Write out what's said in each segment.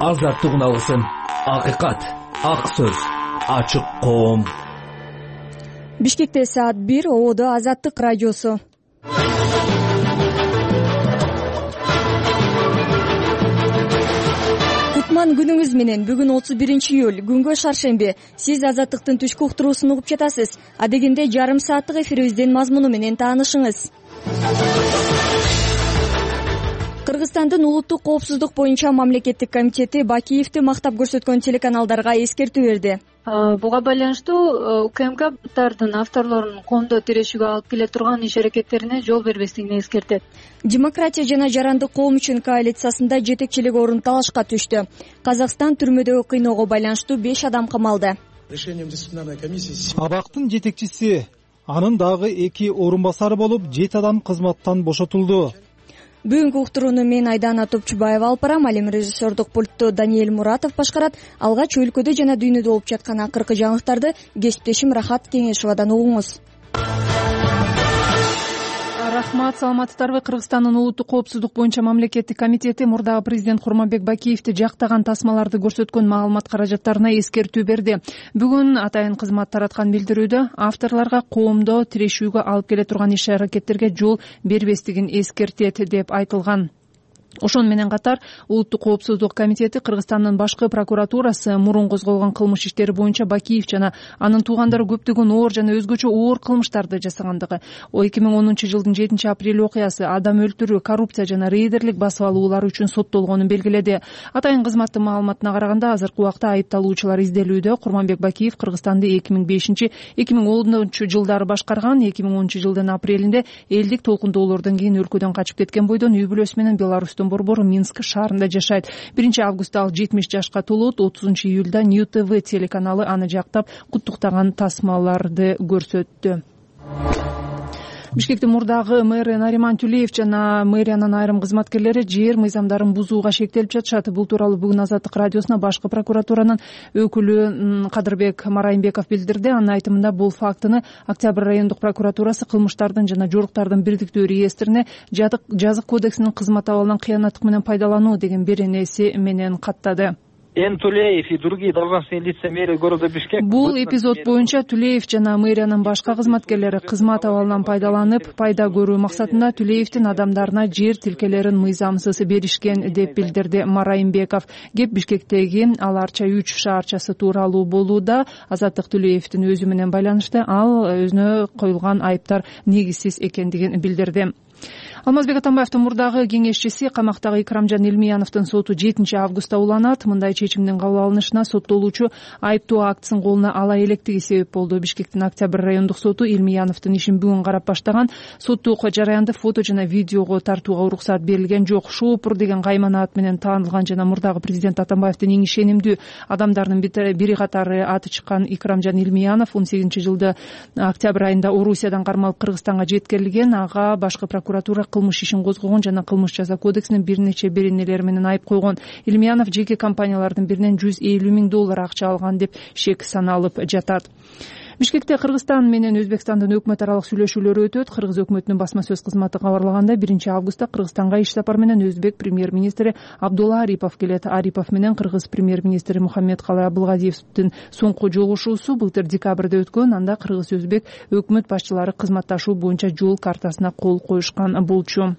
азаттыгын алсын. Акыйкат, ак сөз, ачык коом. Бишкекте саат 1, Ободо Азаттык радиосу. Кутман күнүңүз менен. Бүгүн 31-июль, күнгө шаршемби. Сиз Азаттыктын түшкү уктуруусун угуп жатасыз. Адегенде жарым сааттык эфирибиздин мазмуну менен таанышыңыз. Кыргызстандын улуттук коопсуздук боюнча мамлекеттик комитети Бакиевди мактап көрсөткөн телеканалдарга эскертүү берди. Буга байланыштуу УКМКдин авторлорунун коомдо тирешүүгө алып келе турган иш-аракеттерине жол бербестигин эскертет. Демократия жана жарандык коом үчүн коалициясында жетекчилик орун талашка түштү. Казакстан түрмөдөгү кыйноого байланыштуу 5 адам камалды. Абактын жетекчиси, анын дагы 2 орун басары болуп, 7 адам кызматтан бошотулду. Бүгүнкү уктурууну мен Айдана Топчубаева алып барам. Ал эми режиссердук пультту Даниэль Муратов башкарат. Алгач өлкөдө жана дүйнөдө болуп жаткан акыркы жаңылыктарды кесиптешим Рахат Кеңешовадан угуңуз. Рахмат, саламатсыздарбы? Кыргызстандын улуттук коопсуздук боюнча мамлекеттик комитети мурдагы президент Курманбек Бакиевди жактаган тасмаларды көрсөткөн маалымат каражаттарына эскертүү берди. Бүгүн атайын кызмат тараткан билдирүүдө авторлорго коомдо тирешүүгө алып келе турган иш-аракеттерге жол бербестигин эскертет деп айтылган. Ошону менен катар улуттук коопсуздук комитети Кыргызстандын башкы прокуратурасы мурун козголгон кылмыш иштери боюнча Бакиев жана анын туугандары көптөгөн оор жана өзгөчө оор кылмыштарды жасагандыгы, 2010-жылдын 7-апрель окуясы, адам өлтүрүү, коррупция жана рейдерлик басып алуулар үчүн соттолгонун белгиледи. Атайын кызматтын маалыматына караганда, азыркы убакта айыпталуучулар изделүүдө. Курманбек Бакиев Кыргызстанды 2005-2010 жылдары башкарган. 2010-жылдын апрелинде элдик толкундоолордон кийин өлкөдөн качып кеткен бойдон үй бүлөсү менен Беларустун борбору Минск шаарында жашайт. 1-августта ал 70 жашка толот. 30-июлда New TV телеканалы аны жактап куттуктаган тасмаларды көрсөттү. Бишкектин мурдагы мэри Нариман Тюлеев жана мэриянын айрым кызматкерлери жер мыйзамдарын бузууга шектелип жатышат. Бул тууралуу бүгүн Азаттык радиосуна башкы прокуратуранын өкүлү Кадырбек Марайымбеков билдирди. Анын айтымында бул фактыны Октябрь райондук прокуратурасы кылмыштардын жана жоруктардын бирдиктүү реестрине жазык кодексинин кызмат абалынан кыянаттык менен пайдалануу деген беренеси менен каттады. Тулеев и другие должностные лица мэрии города Бишкек. Бул эпизод боюнча Тулеев жана мэриянын башка кызматкерлери кызмат абалынан пайдаланып, пайда көрүү максатында Тулеевдин адамдарына жер тилкелерин мыйзамсыз беришкен деп билдирди Марайымбеков. Кеп Бишкектеги Ал Арча 3 шаарчасы тууралуу болууда. Азаттык Тулеевдин өзү менен байланышты. Ал өзүнө коюлган айыптар негизсиз экендигин билдирди. Алмазбек Атамбаевдин мурдагы кеңешчиси камактагы Икрамжан Илмияновдун соту 7-августта уланат. Мындай чечимдин кабыл алынышына соттолуучу айыптоо актысын колуна ала электиги себеп болду. Бишкектин Октябрь райондук соту Илмияновдун ишин бүгүн карап баштаган. Соттук жараянды фото жана видеого тартууга уруксат берилген жок. Шоопур деген каймана ат менен таанылган жана мурдагы президент Атамбаевдин эң ишенимдүү адамдарынын бири катары аты чыккан Икрамжан Илмиянов 18-жылды октябрь айында Орусиядан кармалып Кыргызстанга жеткирилген. Ага башкы прокуратура кылмыш ишин козгогон жана кылмыш жаза кодексинин бир нече беренелери менен айып койгон. Илмиянов жеке компаниялардын биринен $150 миң акча алган деп шек саналып жатат. Бишкекте Кыргызстан менен Өзбекстандын өкмөт аралык сүйлөшүүлөрү өтөт. Кыргыз өкмөтүнүн басма сөз кызматы кабарлагандай, 1-августта Кыргызстанга иш сапар менен Өзбек премьер-министри Абдулла Арипов келет. Арипов менен Кыргыз премьер-министри Мухаммедкалый Абылгазиевдин соңку жолугушуусу былтыр декабрда өткөн. Анда Кыргыз-Өзбек өкмөт башчылары кызматташуу боюнча жол картасына кол коюшкан болчу.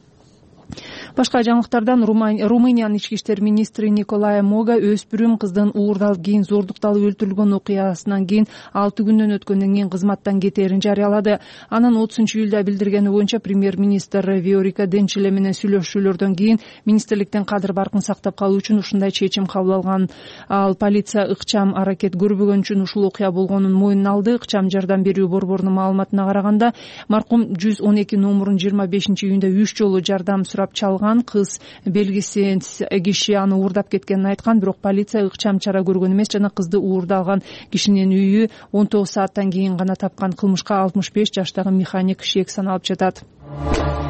Башка жаңылыктардан Румыниянын ички иштер министри Николай Мога өспүрүм кыздын уурдалып кийин зордукталып өлтүрүлгөн окуясынан кийин 6 күндөн өткөндөн кийин кызматтан кетээрин жарыялады. Анын 30-июлда билдиргени боюнча премьер-министр Виорика Денчиле менен сүйлөшүүлөрдөн кийин министрликтен кадыр баркын сактап калуу үчүн ушундай чечим кабыл алган. Ал полиция ыкчам аракет көрбөгөн үчүн ушул окуя болгонун мойнуна алды. Ыкчам жардам берүү борборунун маалыматына караганда, маркум 112 номурун 25-июнда 3 жолу жардам сурап чалган. Кыз белгисиз киши аны уурдап кеткенин айткан, бирок полиция ыкчам чара көргөн эмес жана кызды уурдалган кишинин үйү 19 сааттан кийин гана тапкан. Кылмышка 65 жаштагы механик шек саналып жатат.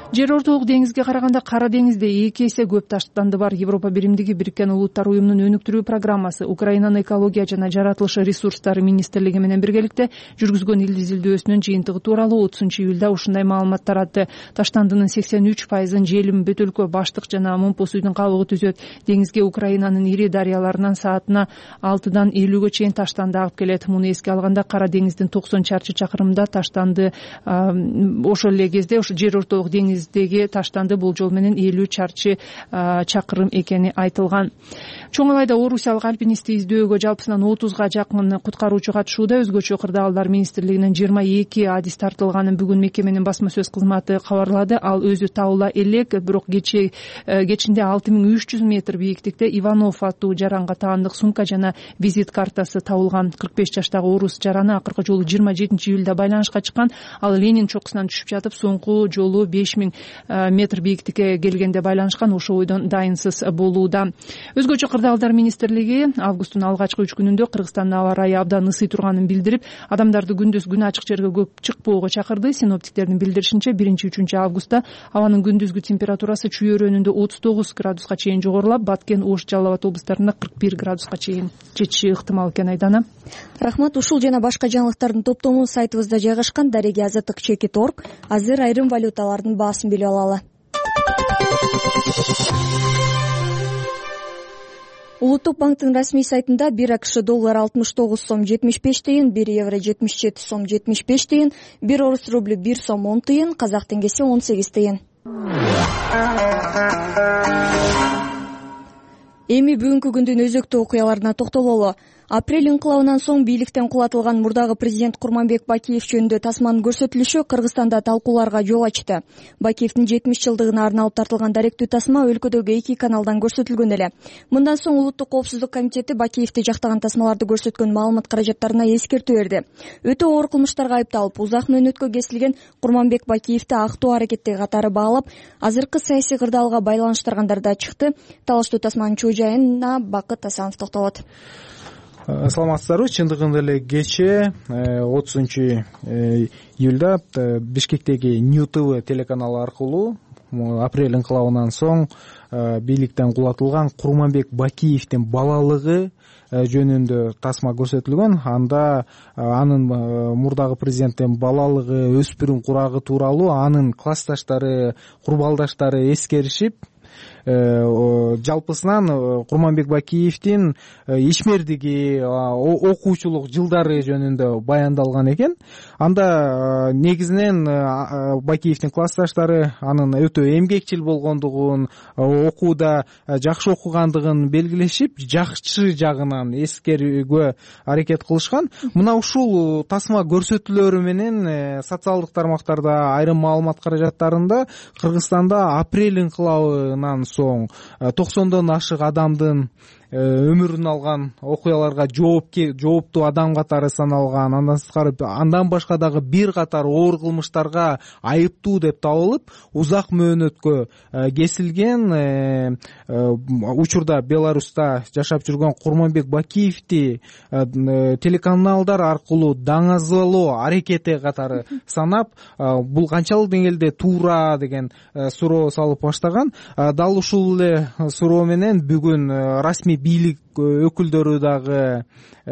Жер Ортолук деңизге караганда Кара деңизде 2 эсе көп таштанды бар. Европа Биримдиги Бириккен Улуттар уюмунун өнүктүрүү программасы Украинанын экология жана жаратылыш ресурстары министрлиги менен биргеликте жүргүзгөн ил изилдөөсүнүн жыйынтыгы тууралуу 30-июлда ушундай маалымат таратты. Таштандынын 83%-ын Желим, Бөтөлкө, Баштык жана Момпо суйдун кабыгы түзөт. Деңизге Украинанын ири дарыяларынан саатына 6-дан 50-гө чейин таштанды агып келет. Муну эске алганда Кара деңиздин 90 чарчы чакырымда таштанды. Ошол эле кезде ошо Жер Ортолук деңиздеги таштанды бул жол менен 50 чарчы чакырым экени айтылган. Чоң Алайда орусиялык альпинистти издөөгө жалпысынан 30га жакын куткаруучу катышууда. Өзгөчө Кырдаалдар министрлигинин 22 адис тартылганын бүгүн мекеменин басма сөз кызматы кабарлады. Ал өзү табыла элек, бирок кечинде 6300 метр бийиктикте Иванов аттуу жаранга таандык сумка жана визит картасы табылган. 45 жаштагы орус жараны акыркы жолу 27-июлда байланышка чыккан. Ал Ленин чокусунан түшүп жатып, соңку жолу 5000 метр бийиктикке келгенде байланышкан. Ошо бойдон дайынсыз болууда. Өзгөчө Кырдаалдар министрлиги августтун алгачкы 3 күнүндө Кыргызстандын аба ырайы абдан ысый турганын билдирип, адамдарды күндүз күн ачык жерге көп чыкпоого чакырды. Синоптиктердин билдиришинче 1-3 августта абанын күндүзгү температурасы Чүй өрөөнүндө 39 градуска чейин жогорулап, Баткен, Ош, Жалал Абад облустарында 41 градуска чейин жетиши ыктымал экен. Айдана. Рахмат. Ушул жана башка жаңылыктардын топтому сайтыбызда жайгашкан дареги азаттык /org. Азыр айрым валюталардын баасын билип алалы. Улуттук банктын расмий сайтында 1 АКШ доллар 69 сом 75 тыйын, 1 евро 77 сом 75 тыйын, 1 орус рубль 1 сом 10 тыйын, казак теңгеси 18 тыйын. Эми бүгүнкү күндүн өзөктүү окуяларына токтололу. Апрель инкылабынан соң бийликтен кулатылган мурдагы президент Курманбек Бакиев жөнүндө тасманын көрсөтүлүшү Кыргызстанда талкууларга жол ачты. Бакиевдин 70 жылдыгына арналып тартылган даректүү тасма өлкөдөгү 2 каналдан көрсөтүлгөн эле. Мындан соң Улуттук коопсуздук комитети Бакиевди жактаган тасмаларды көрсөткөн маалымат каражаттарына эскертүү берди. Өтө оор кылмыштарга айыпталып, узак мөөнөткө кесилген Курманбек Бакиевди актоо аракеттеги катары баалап, азыркы саясий кырдаалга байланыштыргандар да чыкты. Талаштуу тасманын чоо жайына Бакыт Асанов токтолот. Саламатсыздарбы? Чындыгында эле кече 30-июлда Бишкектеги New TV телеканалы аркылуу апрель инкылабынан соң бийликтен кулатылган Курманбек Бакиевдин балалыгы жөнүндө тасма көрсөтүлгөн. Анда анын мурдагы президенттин балалыгы, өспүрүм курагы тууралуу анын классташтары, курбалдаштары эскеришип, жалпысынан Курманбек Бакиевдин ишмердиги, окуучулук жылдары жөнүндө баяндалган экен. Анда негизинен Бакиевдин классташтары анын өтө эмгекчил болгондугун, окууда жакшы окугандыгын белгилешип, жакшы жагынан эскерүүгө аракет кылышкан. Мына ушул тасма көрсөтүүлөрү менен социалдык тармактарда айрым маалымат каражаттарында Кыргызстанда апрель инкылабынан соң 90дон ашык адамдын өмүрүн алган окуяларга жооптуу адам катары саналган, андан башка дагы бир катар оор кылмыштарга айыптуу деп табылып, узак мөөнөткө кесилген. Учурда Беларуста жашап жүргөн Курманбек Бакиевди телеканалдар аркылуу даңазалоо аракети катары санап, бул канчалык деңгээлде туура деген суроо салып баштаган. Дал ушул эле суроо менен бүгүн расмий бийлик өкүлдөрү дагы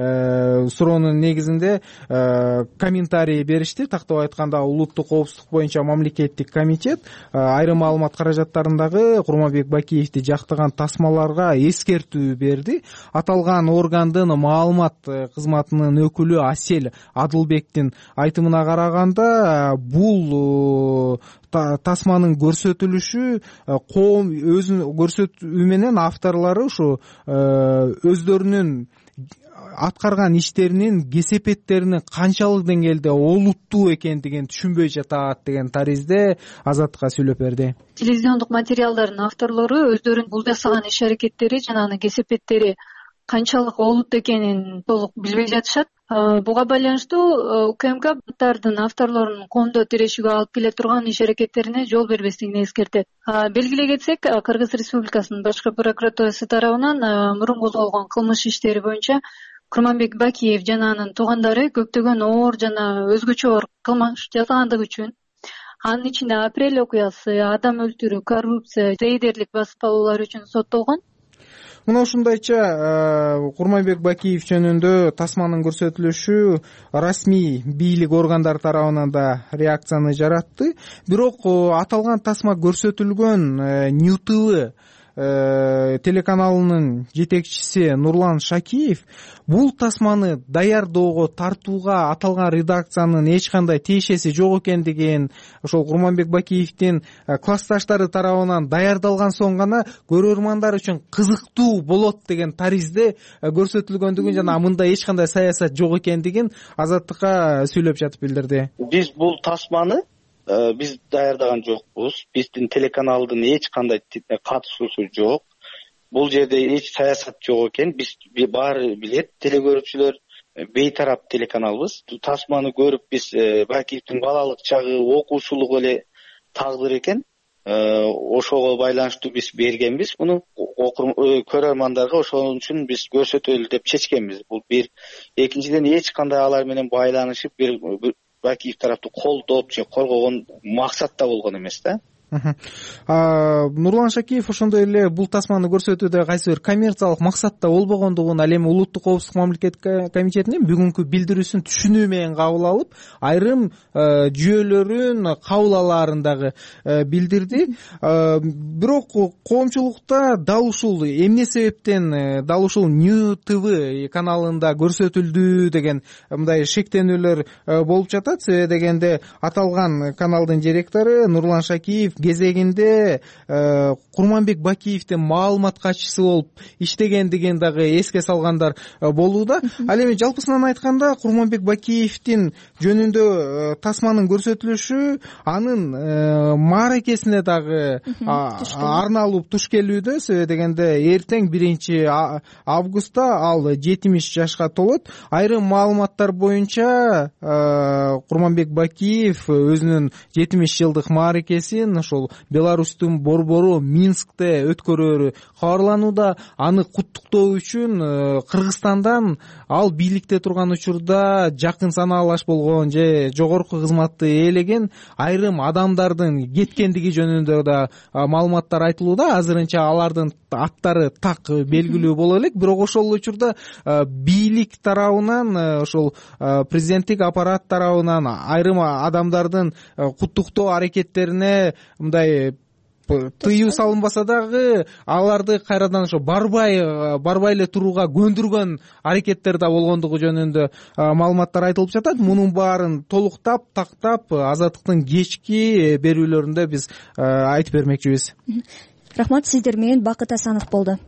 суроонун негизинде комментарий беришти. Тактап айтканда, улуттук коопсуздук боюнча мамлекеттик комитет айрым маалымат каражаттарындагы Курманбек Бакиевди жактаган тасмаларга эскертүү берди. Аталган органдын маалымат кызматынын өкүлү Асель Адылбектин айтымына караганда, бул тасманын көрсөтүлүшү коом өзүнүн көрсөтүү менен авторлору ушу өздөрүнүн аткарган иштеринин кесепеттеринин канчалык деңгээлде олуттуу экендигин түшүнбөй жатат деген таризде Азаттыкка сүйлөп берди. Телевизиондук материалдардын авторлору өздөрүнүн бул жасаган иш аракеттери жана анын кесепеттери канчалык олуттуу экенин толук билбей жатышат. Буга байланыштуу УКМКдардын авторлорунун коомдо тирешүүгө алып келе турган иш аракеттерине жол бербестигин эскертет. Белгилей кетсек, Кыргыз Республикасынын башкы прокуратурасы тарабынан мурун козголгон кылмыш иштери боюнча Курманбек Бакиев жана анын туугандары көптөгөн оор жана өзгөчө оор кылмыш жасагандыгы үчүн Анын ичинде апрель окуясы, адам өлтүрүү, коррупция, рейдерлик басып алуулар үчүн соттолгон. Мына ушундайча Курманбек Бакиев жөнүндө тасманын көрсөтүлүшү расмий бийлик органдары тарабынан да реакцияны жаратты. Бирок аталган тасма көрсөтүлгөн New TV телеканалынын жетекчиси Нурлан Шакиев бул тасманы даярдоого, тартууга аталган редакциянын эч кандай тиешеси жок экендигин, ошол Курманбек Бакиевдин классташтары тарабынан даярдалган соң гана көрөрмандар үчүн кызыктуу болот деген таризде көрсөтүлгөндүгүн жана мында эч кандай саясат жок экендигин Азаттыкка сүйлөп жатып билдирди. Биз бул тасманы биз даярдаган жокпуз. Биздин телеканалдын эч кандай катышуусу жок. Бул жерде эч саясат жок экен. Биз баары билет, телекөрүүчүлөр бейтарап телеканалбыз. Тасманы көрүп биз Бакиевдин балалык чагы, окуучулугу эле тагдыр экен. Ошого байланыштуу биз бергенбиз. Муну көрөрмандарга ошон үчүн биз көрсөтөлү деп чечкенбиз. Бул бир. Экинчиден эч кандай алар менен байланышып бир Бакиев тараптуу колдоп же коргогон максатта болгон эмес да. Нурлан Шакиев ошондой эле бул тасманы көрсөтүүдө кайсы бир коммерциялык максатта болбогондугун ал эми Улуттук коопсуздук мамлекеттик комитетинин бүгүнкү билдирүүсүн түшүнүү менен кабыл алып, айрым жүйөлөрүн кабыл алаарын дагы билдирди. Бирок коомчулукта дал ушул эмне себептен дал ушул New TV каналында көрсөтүлдү деген мындай шектенүүлөр болуп жатат. Себеби дегенде аталган каналдын директору Нурлан Шакиев кезегинде Курманбек Бакиевдин маалымат катчысы болуп иштегендигин дагы эске салгандар болууда. Ал эми жалпысынан айтканда Курманбек Бакиевдин жөнүндө тасманын көрсөтүлүшү анын мааракесине дагы арналып туш келүүдө. Себеби дегенде эртең 1 августта ал 70 жашка толот. Айрым маалыматтар боюнча Курманбек Бакиев өзүнүн 70 жылдык мааракесин ошол Беларустун борбору Минскте өткөрөөрү кабарланууда. Аны куттуктоо үчүн Кыргызстандан ал бийликте турган учурда жакын санаалаш болгон же жогорку кызматты ээлеген айрым адамдардын кеткендиги жөнүндө да маалыматтар айтылууда. Азырынча алардын аттары так белгилүү боло элек, бирок ошол учурда бийлик тарабынан, ошол президенттик аппарат тарабынан айрым адамдардын куттуктоо аракеттерине мындай тыюу салынбаса дагы аларды кайрадан ошо барбай эле турууга көндүргөн аракеттер да болгондугу жөнүндө маалыматтар айтылып жатат. Мунун баарын толуктап, тактап Азаттыктын кечки берүүлөрүндө биз айтып бермекчибиз. Рахмат, сиздер менен Бакыт Асанов болду.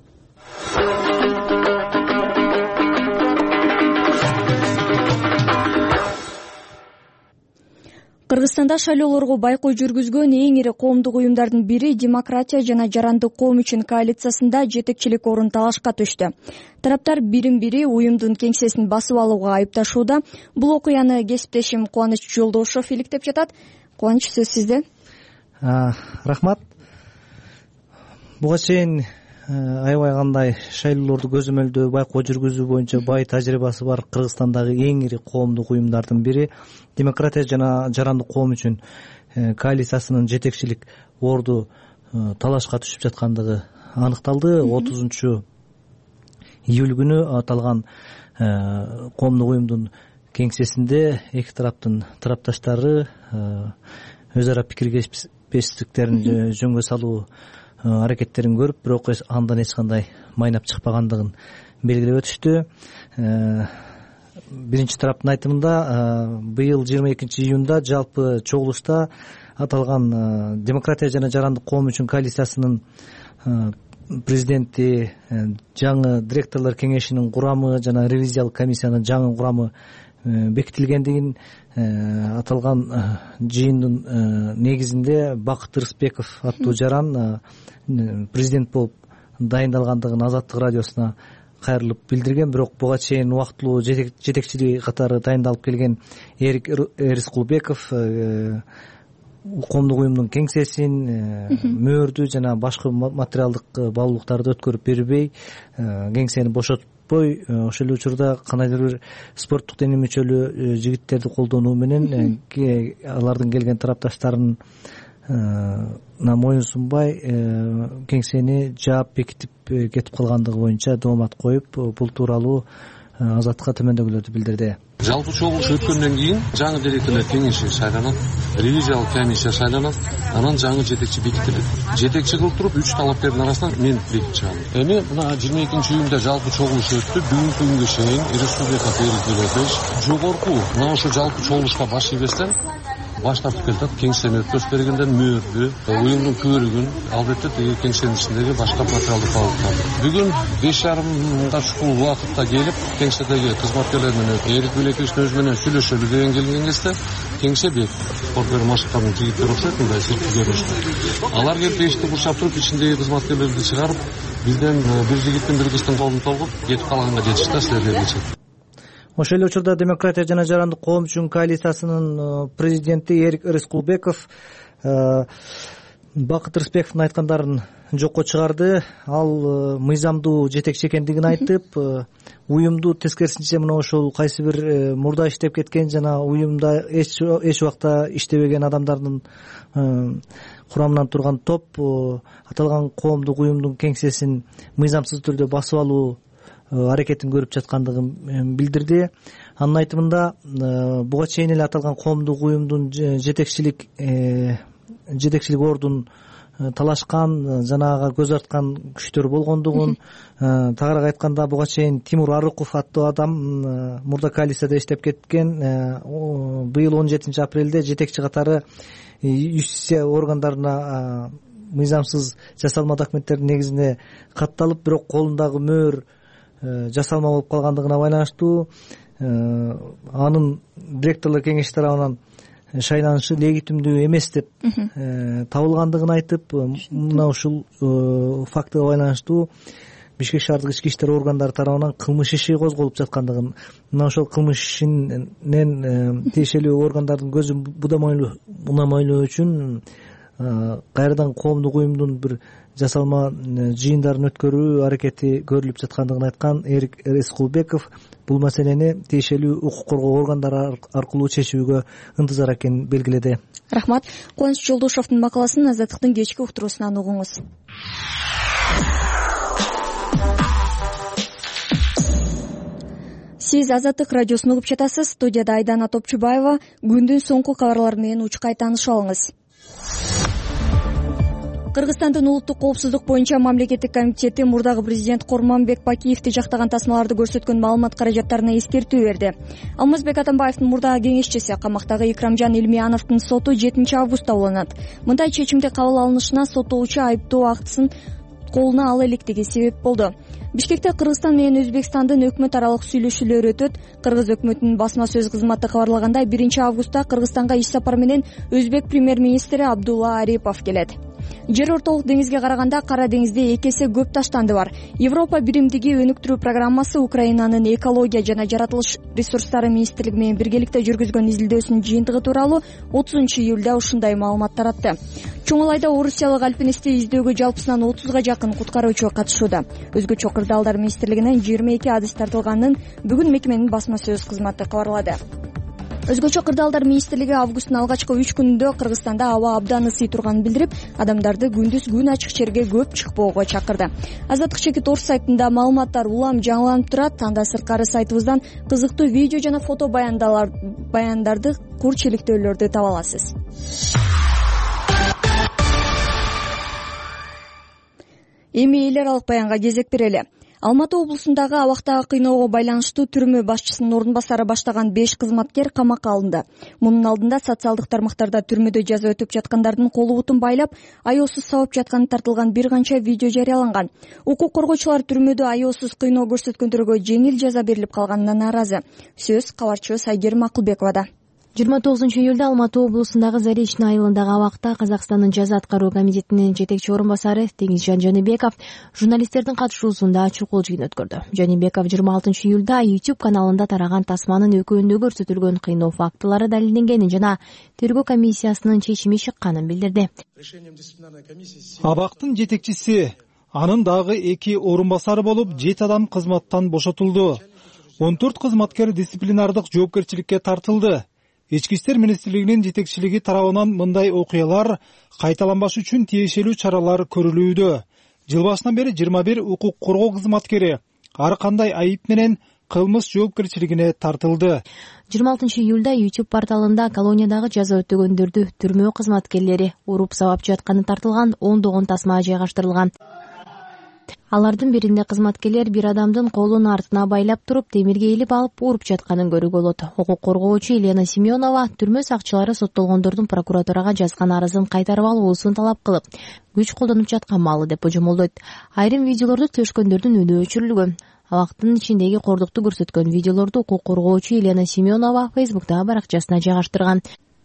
Кыргызстанда шайлоолорго байкоо жүргүзгөн эң ири коомдук уюмдардын бири Демократия жана Жарандык коом үчүн коалициясында жетекчилик орун талашка түштү. Тараптар бирин-бири уюмдун кеңсесин басып алууга айыпташууда. Бул окуяны кесиптешим Кубаныч Жолдошов иликтеп жатат. Кубаныч, сөз сизде. Рахмат. Буга чейин аябай кандай шайлоолорду көзөмөлдөө, байкоо жүргүзүү боюнча бай тажрыйбасы бар Кыргызстандагы эң ири коомдук уюмдардын бири Демократия жана Жарандык коом үчүн коалициясынын жетекчилик орду талашка түшүп жаткандыгы аныкталды. 30 июль күнү аталган коомдук уюмдун кеңсесинде эки тараптын тарапташтары өз ара пикиргешпестиктерин жөнгө салуу аракеттерин көрүп, бирок андан эч кандай майнап чыкпагандыгын белгилеп өтүштү. Биринчи тараптын айтымында быйыл 22 июнда жалпы чогулушта аталган Демократия жана Жарандык коом үчүн коалициясынын президенти, жаңы директорлор кеңешинин курамы жана ревизиялык комиссиянын жаңы курамы бекитилгендигин, аталган жыйындын негизинде Бакыт Рысбеков аттуу жаран президент болуп дайындалгандыгын Азаттык радиосуна кайрылып билдирген. Бирок буга чейин убактылуу жетекчилиги катары дайындалып келген Эрик Эрискулбеков коомдук уюмдун кеңсесин, мөөрдү жана башка материалдык баалуулуктарды өткөрүп бербей, кеңсени бошотуп жатпой ошол эле учурда кандайдыр бир спорттук денемечөлүү жигиттерди колдонуу менен алардын келген тарапташтарына моюн сунбай кеңсени жаап бекитип кетип калгандыгы боюнча доомат коюп бул тууралуу Азаттыкка төмөндөгүлөрдү билдирди. Жалпы чогулуш өткөндөн кийин жаңы директорлор кеңеши шайланат, ревизиялык комиссия шайланат, анан жаңы жетекчи бекитилет. Жетекчи кылып туруп 3 талапкердин арасынан мен бекитип чыгам. Эми мына 22-июнда жалпы чогулуш өттү. Бүгүнкү күнгө чейин республика Эрик жогорку мына ошо жалпы чогулушка баш ийбестен баш тартып келатат. Кеңсени өткөзүп бергенден мөөрдү, уюмдун көрүгүн, албетте тиги кеңсенин ичиндеги башка материалдык калыптарды. Бүгүн 5:30 школ убакытта келип, кеңседеги кызматкерлер менен Эрик Белекевичтин өзү менен сүйлөшөлү деген келген кезде кеңсе бек спорт машыктардын жигиттери окшойт, мындай сыртқы көрүнүштө. Алар келип эшикти курчап туруп, ичиндеги кызматкерлерди чыгарып, бирден бир жигиттин бир кыздын колун тогуп, кетип калганга жетишти, силерге келишет. Ошол эле учурда Демократия жана Жарандык коом үчүн коалициясынын президенти Эрик Рыскулбеков Бакыт Рысбековдун айткандарын жокко чыгарды. Ал мыйзамдуу жетекчи экендигин айтып, уюмду тескерисинче мына ошол кайсы бир мурда иштеп кеткен жана уюмда эч убакта иштебеген адамдардын курамынан турган топ аталган коомдук уюмдун кеңсесин мыйзамсыз түрдө басып алуу аракетин көрүп жаткандыгын билдирди. Анын айтымында буга чейин эле аталган коомдук уюмдун жетекчилик ордун талашкан, жанагага көз арткан күчтөр болгондугун, тагыраак айтканда буга чейин Тимур Арыков аттуу адам мурда коалицияда иштеп кеткен. Быйыл 17 апрелде жетекчи катары юстиция органдарына мыйзамсыз жасалма документтердин негизинде катталып, бирок колундагы мөөр жасалма болуп калгандыгына байланыштуу анын директорлор кеңеши тарабынан шайланышы легитимдүү эмес деп табылгандыгын айтып, мына ушул фактыга байланыштуу Бишкек шаардык ички иштер органдары тарабынан кылмыш иши козголуп жаткандыгын, мына ошол кылмыш ишинен тиешелүү органдардын көзүн унамайлоо үчүн кайрадан коомдук уюмдун бир жасалма жыйындарын өткөрүү аракети көрүлүп жаткандыгын айткан Эрик Рыскулбеков бул маселени тиешелүү укук коргоо органдары аркылуу чечүүгө ынтызар экенин белгиледи. Рахмат. Кубаныч Жолдошовдун макаласын Азаттыктын кечки уктуруусунан угуңуз. Сиз Азаттык радиосун угуп жатасыз. Студияда Айдана Топчубаева. Күндүн соңку кабарлары менен учкай таанышып алыңыз. Кыргызстандын улуттук коопсуздук боюнча мамлекеттик комитети мурдагы президент Курманбек Бакиевди жактаган тасмаларды көрсөткөн маалымат каражаттарына эскертүү берди. Алмазбек Атамбаевдин мурдагы кеңешчиси камактагы Икрамжан Илмияновдун соту 7 августта уланат. Мындай чечимди кабыл алынышына соттолуучу айыптоо актысын колуна ала электиги себеп болду. Бишкекте Кыргызстан менен Өзбекстандын өкмөт аралык сүйлөшүүлөрү өтөт. Кыргыз өкмөтүнүн басма сөз кызматы кабарлагандай, 1 августта Кыргызстанга иш сапар менен Өзбек премьер-министри Абдулла Арипов келет. Жер ортолук деңизге караганда Кара деңизде 2 эсе көп таштанды бар. Европа биримдиги өнүктүрүү программасы Украинанын экология жана жаратылыш ресурстары министрлиги менен биргеликте жүргүзгөн изилдөөсүнүн жыйынтыгы тууралуу 30 июлда ушундай маалымат таратты. Чоңалайда орусиялык альпинистти издөөгө жалпысынан 30га жакын куткаруучу катышууда. Өзгөчө кырдаалдар министрлигинен 22 адыс тартылганын бүгүн мекеменин басма сөз кызматы кабарлады. Өзгөчө кырдаалдар министрлиги августтун алгачкы 3 күнүндө Кыргызстанда аба абдан ысый турганын билдирип, адамдарды күндүз күн ачык жерге көп чыкпоого чакырды. Азаттык чекит орус сайтында маалыматтар улам жаңыланып турат. Анда сырткары сайтыбыздан кызыктуу видео жана фото баяндарды кур чиликтөөлөрдү таба аласыз. Эми эл аралык баянга кезек берели. Алматы облусундагы абактагы кыйноого байланыштуу түрмө башчысынын орун басары баштаган 5 кызматкер камакка алынды. Мунун алдында социалдык тармактарда түрмөдө жаза өтүп жаткандардын колу бутун байлап, аеосуз сабап жатканы тартылган бир канча видео жарыяланган. Укук коргоочулар түрмөдө аеосуз кыйноо көрсөткөндөргө жеңил жаза берилип калганына нааразы. Сөз кабарчыбыз Айгерим Акылбековада. 29 июлда Алматы облусундагы Заречный айылындагы абакта Казакстандын жаза аткаруу комитетинин жетекчи орун басары Теңизжан Жаныбеков журналисттердин катышуусунда чукул жыйын өткөрдү. Жаныбеков 26 июлда YouTube каналында тараган тасманын экөөндө көрсөтүлгөн кыйноо фактылары далилденгенин жана тергөө комиссиясынын чечими чыкканын билдирди. Абактын жетекчиси Анын дагы 2 орун басары болуп 7 адам кызматтан бошотулду. 14 кызматкер дисциплинардык жоопкерчиликке тартылды. Ички иштер министрлигинин жетекчилиги тарабынан мындай окуялар кайталанбаш үчүн тиешелүү чаралар көрүлүүдө. Жыл башынан бери 21 укук коргоо кызматкери ар кандай айып менен кылмыш жоопкерчилигине тартылды. 26 июлда YouTube порталында колониядагы жаза өтөгөндөрдү түрмөө кызматкерлери уруп сабап жатканы тартылган ондогон тасма жайгаштырылган. Алардын биринде кызматкерлер бир адамдын колун артына байлап туруп, темирге илип алып уруп жатканын көрүүгө болот. Укук коргоочу Елена Семенова түрмө сакчылары соттолгондордун прокуратурага жазган арызын кайтарып алуусун талап кылып, күч колдонуп жаткан маалы деп божомолдойт. Айрым видеолорду төшкөндөрдүн үнү өчүрүлгөн. Абактын ичиндеги кордукту көрсөткөн видеолорду укук коргоочу Елена Семенова Facebook'тагы баракчасына жайгаштырган.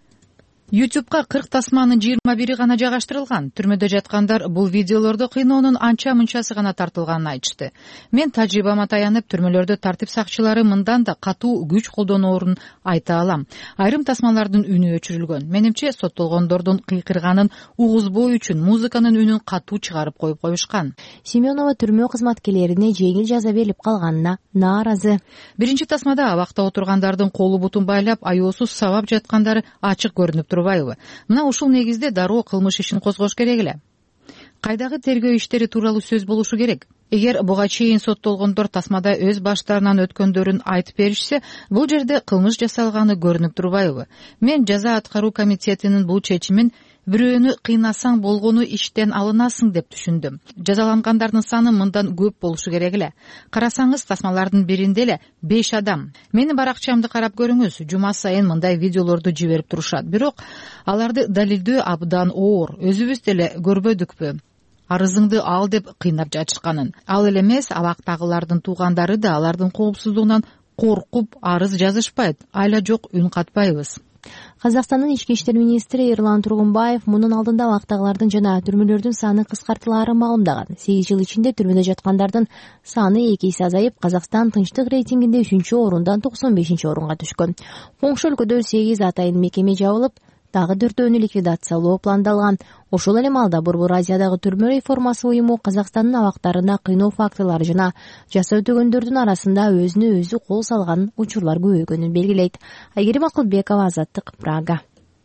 YouTube'га 40 тасманын 21 гана жайгаштырылган. Түрмөдө жаткандар бул видеолорду кыйноонун анча-мынчасы гана тартылганын айтышты. Мен тажрыйбама таянып, түрмөлөрдө тартип сакчылары мындан да катуу күч колдоноорун айта алам. Айрым тасмалардын үнү өчүрүлгөн. Менимче соттолгондордун кыйкырганын угузбоо үчүн музыканын үнүн катуу чыгарып коюп коюшкан. Семенова түрмө кызматкерлерине жеңил жаза берилип калганына нааразы. Биринчи тасмада абакта отургандардын колу бутун байлап, аеосуз сабап жаткандары ачык көрүнүп турбайбы? Мына ушул негизде дароо кылмыш ишин козгош керек эле. Кайдагы тергөө иштери тууралуу сөз болушу керек. Эгер буга чейин соттолгондор тасмада өз баштарынан өткөндөрүн айтып беришсе, бул жерде кылмыш жасалганы көрүнүп турбайбы? Мен жаза аткаруу комитетинин бул чечимин бирөөнү кыйнасаң болгону иштен алынасың деп түшүндүм. Жазалангандардын саны мындан көп болушу керек эле. Карасаңыз, тасмалардын биринде эле 5 адам. Менин баракчамды карап көрүңүз, жума сайын мындай видеолорду жиберип турушат. Бирок аларды далилдөө абдан оор. Өзүбүз деле көрбөдүкпү? Арызыңды ал деп кыйнап жатышканын. Ал эле эмес, абактагылардын туугандары да алардын коопсуздугунан коркуп арыз жазышпайт. Айла жок үн катпайбыз. Казакстандын ички иштер министри Эрлан Тургунбаев мунун алдында абактагылардын жана түрмөлөрдүн саны кыскартылаарын маалымдаган. 8 жыл ичинде түрмөдө жаткандардын саны 2 эсе азайып, Казакстан тынчтык рейтингинде 3-орундан 95-орунга түшкөн. Коңшу өлкөдө 8 атайын мекеме жабылып, дагы 4-өнү ликвидациялоо пландалган. Ошол эле маалда Борбор Азиядагы түрмө реформасы уюму Казакстандын абактарында кыйноо фактылары жана жаза өтөгөндөрдүн арасында өзүнө өзү кол салган учурлар көбөйгөнүн белгилейт. Айгерим Акылбекова, Азаттык, Прага.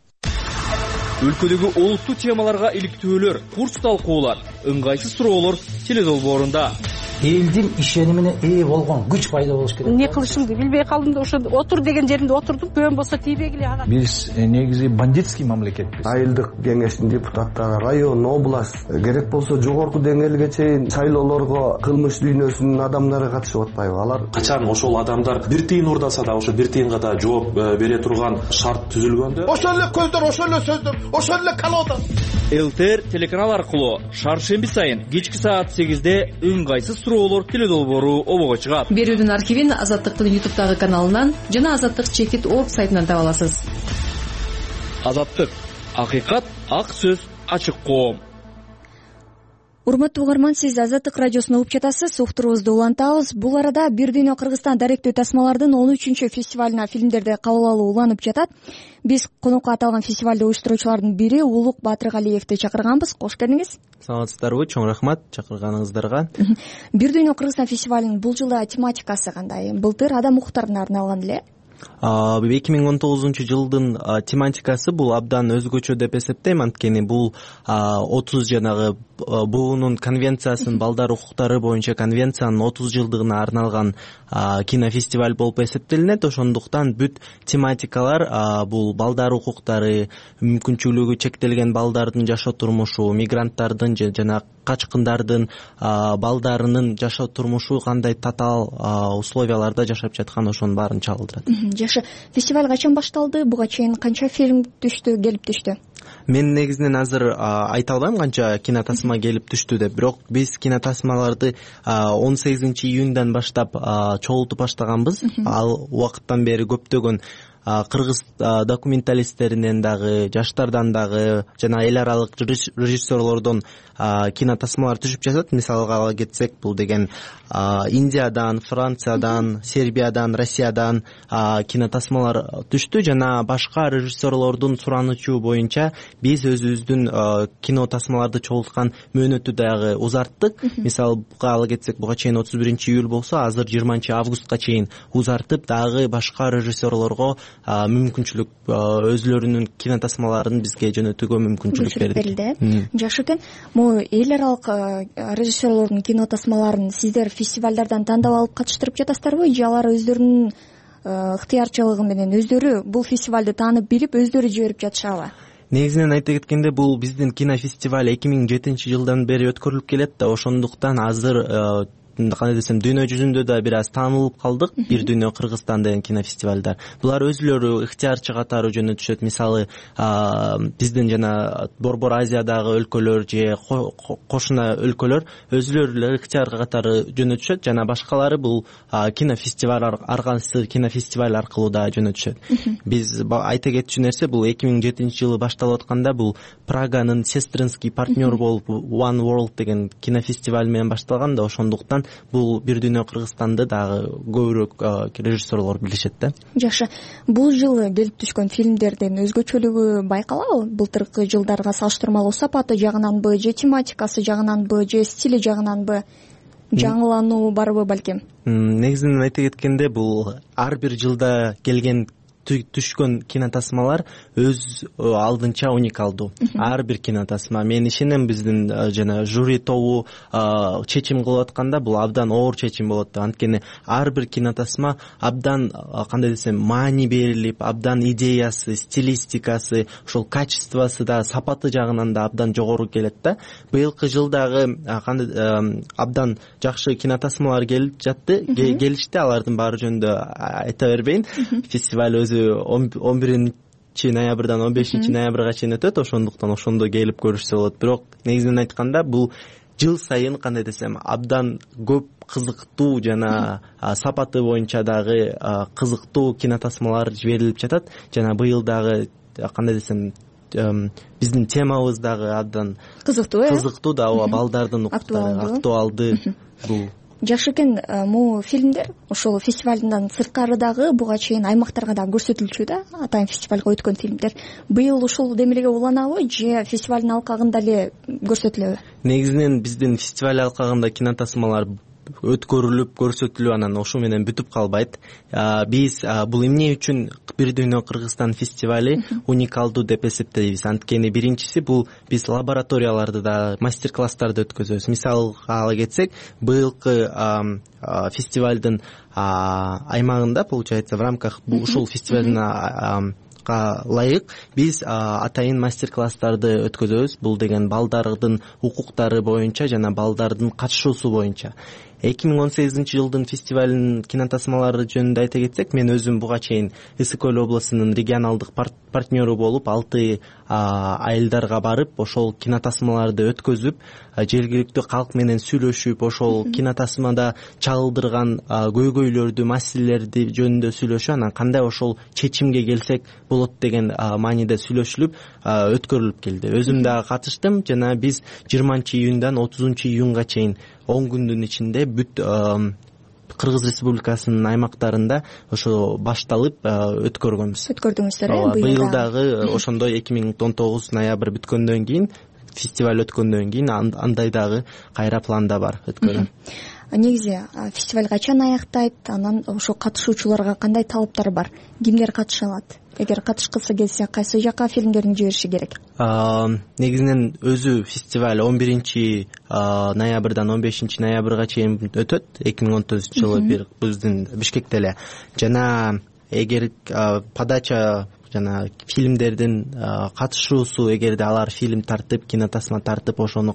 Өлкөдөгү олуттуу темаларга иликтөөлөр, курс талкуулар, ыңгайсыз суроолор теледолбоорунда. Элдин ишенимине ээ болгон күч пайда болуш керек. Не кылышымды билбей калдым да ошо отур деген жеримде отурдум. Көбөн болсо тийбегиле ага. Биз негизи бандитский мамлекетпиз. Айылдык кеңештин депутаттары, район, область, керек болсо жогорку деңгээлге чейин шайлоолорго кылмыш дүйнөсүнүн адамдары катышып атпайбы? Алар качан ошол адамдар бир тыйын урдаса да ошо бир тыйынга да жооп бере турган шарт түзүлгөндө ошол эле көздөр, ошол эле сөздөр, ошол эле колода. ЛТР телеканал аркылуу шаршемби сайын кечки саат 8-де ыңгайсыз суроолор теледолбоору обого чыгат. Берүүнүн архивин Азаттыктын YouTube'дагы каналынан жана Азаттык-org сайтынан таба аласыз. Азаттык, акыйкат, ак сөз, ачык коом. Урматтуу угарман, сиз Азаттык радиосуна угуп жатасыз. Уктуруубузду улантабыз. Бул арада Бир дүйнө Кыргызстан даректүү тасмалардын 13-фестивалына фильмдерди кабыл алуу уланып жатат. Биз конокко аталган фестивалды уюштуруучулардын бири Улук Батыргалиевди чакырганбыз. Кош келиңиз. Саламатсыздарбы? Чоң рахмат чакырганыңыздарга. Бир дүйнө Кыргызстан фестивалынын бул жылы тематикасы кандай? Былтыр адам укуктарына арналган эле. 2019 жылдын тематикасы бул абдан өзгөчө деп эсептейм, анткени бул 30 жанагы буунун конвенциясынын балдар укуктары боюнча конвенциянын 30 жылдыгына арналган кинофестиваль болуп эсептелинет. Ошондуктан бүт тематикалар бул балдар укуктары, мүмкүнчүлүгү чектелген балдардын жашоо турмушу, мигранттардын жана качкындардын балдарынын жашоо турмушу кандай татаал условияларда жашап жаткан, ошонун баарын чагылдырат. Жакшы. Фестиваль качан башталды? Буга чейин канча фильм келип түштү? Мен негизинен азыр айта албайм канча кинотасма келип түштү деп, бирок биз кинотасмаларды 18 июндан баштап чогултуп баштаганбыз. Ал убакыттан бери көптөгөн кыргыз документалисттеринен дагы, жаштардан дагы жана эл аралык режиссерлордон кинотасмалар түшүп жатат. Мисалга ала кетсек, бул деген Индиядан, Франциядан, Сербиядан, Россиядан кинотасмалар түштү жана башка режиссерлордун суранычу боюнча биз өзүбүздүн кинотасмаларды чогулткан мөөнөтү дагы узарттык. Мисалга ала кетсек, буга чейин 31-июль болсо, азыр 20-августка чейин узартып, дагы башка режиссерлорго мүмкүнчүлүк өзлөрүнүн кинотасмаларын бизге жөнөтүүгө мүмкүнчүлүк берилди. Жакшы экен. Могу эл аралык режиссерлордун кинотасмаларын сиздер фестивалдардан тандап алып катыштырып жатасыздарбы, же алар өздөрүнүн ыктыярчылыгы менен өздөрү бул фестивалды таанып билип өздөрү жиберип жатышабы? Негизинен айта кеткенде, бул биздин кинофестиваль 2007-жылдан бери өткөрүлүп келет да, ошондуктан азыр кандай десем, дүйнө жүзүндө да бир аз таанылып калдык. Бир дүйнө Кыргызстан деген кинофестивалдар. Булар өзүлөрү ыктыярчы катары жөнөтүшөт. Мисалы, биздин жана Борбор Азиядагы өлкөлөр же кошуна өлкөлөр өзүлөрү эле ыктыяр катары жөнөтүшөт жана башкалары бул кинофестиваль, арканцы кинофестиваль аркылуу да жөнөтүшөт. Биз айта кетчү нерсе, бул 2007-жылы башталып атканда, бул Праганын сестринский партнер болуп One World деген кинофестиваль менен башталган да, ошондуктан бул бир дүйнө Кыргызстанды дагы көбүрөөк режиссерлор билишет да. Жакшы. Бул жылы келип түшкөн фильмдердин өзгөчөлүгү байкалабы? Былтыркы жылдарга салыштырмалуу сапаты жагынанбы, же тематикасы жагынанбы, же стили жагынанбы? Жаңылануу барбы балким? Негизинен айта кеткенде, бул ар бир жылда келген түшкөн кинотасмалар өз алдынча уникалдуу. Ар бир кинотасма, мен ишенем, биздин жана жюри тобу чечим кылып атканда бул абдан оор чечим болот да. Анткени ар бир кинотасма абдан, кандай десем, маани берилип, абдан идеясы, стилистикасы, ошол качествосы да, сапаты жагынан да абдан жогору келет да. Быйылкы жылдагы абдан жакшы кинотасмалар келип жатты, келишти. Алардын баары жөнүндө айта бербейин. Фестиваль өзү 11-ноябрдан 15-ноябрга чейин өтөт, ошондуктан ошондо келип көрүшсө болот. Бирок негизинен айтканда, бул жыл сайын, кандай десем, абдан көп кызыктуу жана сапаты боюнча дагы кызыктуу кинотасмалар жиберилип жатат. Жана быйыл дагы, кандай десем, биздин темабыз дагы абдан кызыктуу да, балдардын актуалдуу. Бул жакшы экен. Могу фильмдер ошол фестивалдан сырткары дагы буга чейин аймактарга дагы көрсөтүлчү да, атайын фестивалга өткөн фильмдер. Быйыл ушул демелге уланабы, же фестивалдын алкагында эле көрсөтүлөбү? Негизинен биздин фестиваль алкагында кинотасмалар өткөрүлүп, көрсөтүлүп, анан ошо менен бүтүп калбайт. Биз бул эмне үчүн бир дүйнө Кыргызстан фестивали уникалдуу деп эсептейбиз? Анткени биринчиси, бул биз лабораторияларды да, мастер-класстарды өткөзөбүз. Мисалга ала кетсек, быйылкы фестивалдын аймагында, получается, в рамках ушул фестивалдын ылайык биз атайын мастер-класстарды өткөзөбүз. Бул деген балдардын укуктары боюнча жана балдардын катышуусу боюнча. 2018-жылдын фестивалынын кинотасмалары жөнүндө айта кетсек, мен өзүм буга чейин Ысык Көл облусунун регионалдык партнеру болуп, 6 айылдарга барып, ошол кинотасмаларды өткөзүп, жергиликтүү калк менен сүйлөшүп, ошол кинотасмада чагылдырган көйгөйлөрдү, маселелерди жөнүндө сүйлөшүп, анан кандай ошол чечимге келсек болот деген мааниде сүйлөшүлүп өткөрүлүп келди. Өзүм дагы катыштым жана биз 20-июндан 30-июнга чейин 10 күндүн ичинде бүт Кыргыз Республикасынын аймактарында ошо башталып өткөрдүңүздөр. Быйыл дагы ошондой 2019 ноябрь бүткөндөн кийин, фестиваль өткөндөн кийин андай дагы кайра планда бар өткөрүү. Негизи фестиваль качан аяктайт? Анан ошо катышуучуларга кандай талаптар бар? Кимдер катыша алат? Эгер катышкысы келсе, кайсы жака фильмдерин жибериши керек? Негизинен өзү фестиваль 11-ноябрдан 15-ноябрга чейин өтөт. 2019-жылы биздин Бишкекте эле. Жана эгер подача жана фильмдердин катышуусу, эгерде алар фильм тартып, кинотасма тартып, ошону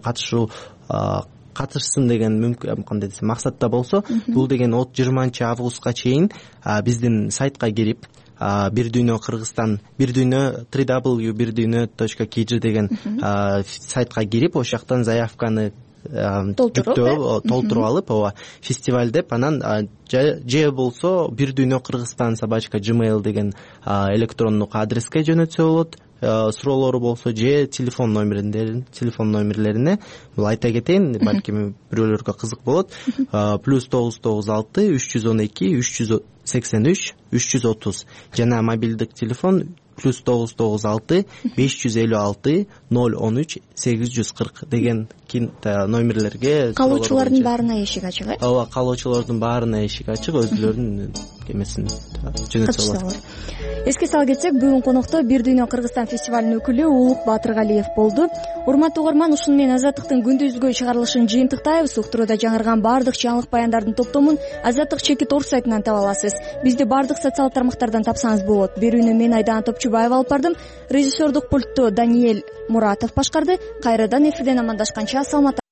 катышсын деген мүмкүн, кандай десем, максатта болсо, бул деген 20-августка чейин биздин сайтка кирип, бир дүйнө Кыргызстан, бир дүйнө www.birduyno.kg деген сайтка кирип, ошол жактан заявканы толтуруп алып ооба фестиваль деп анан же болсо Бир Дүйнө Кыргызстан собачка gmail деген электрондук адреске жөнөтсө болот. Суроолору болсо же телефон номерлерине бул айта кетейин, балким бирөөлөргө кызык болот. +996 312 383 330 жана мобилдик телефон +996 556 013 840 деген номерлерге. Каалоочулардын баарына эшик ачык, э? Ооба, каалоочулардын баарына эшик ачык, өзүлөрүнүн эмесин жөнөтсө болот. Эске сала кетсек, бүгүн конокто Бир Дүйнө Кыргызстан фестивалынын өкүлү Улук Батыргалиев болду. Урматтуу угарман, ушуну менен Азаттыктын күндүзгү чыгарылышын жыйынтыктайбыз. Уктурууда жаңырган баардык жаңылык баяндардын топтомун Азаттык чекит орг сайтынан таба аласыз. Бизди баардык социалдык тармактардан тапсаңыз болот. Берүүнү мен Айдан Топчубаева алып бардым. Режиссердук пультту Даниэль Муратов башкарды. Кайрадан эфирден амандашканча саламатта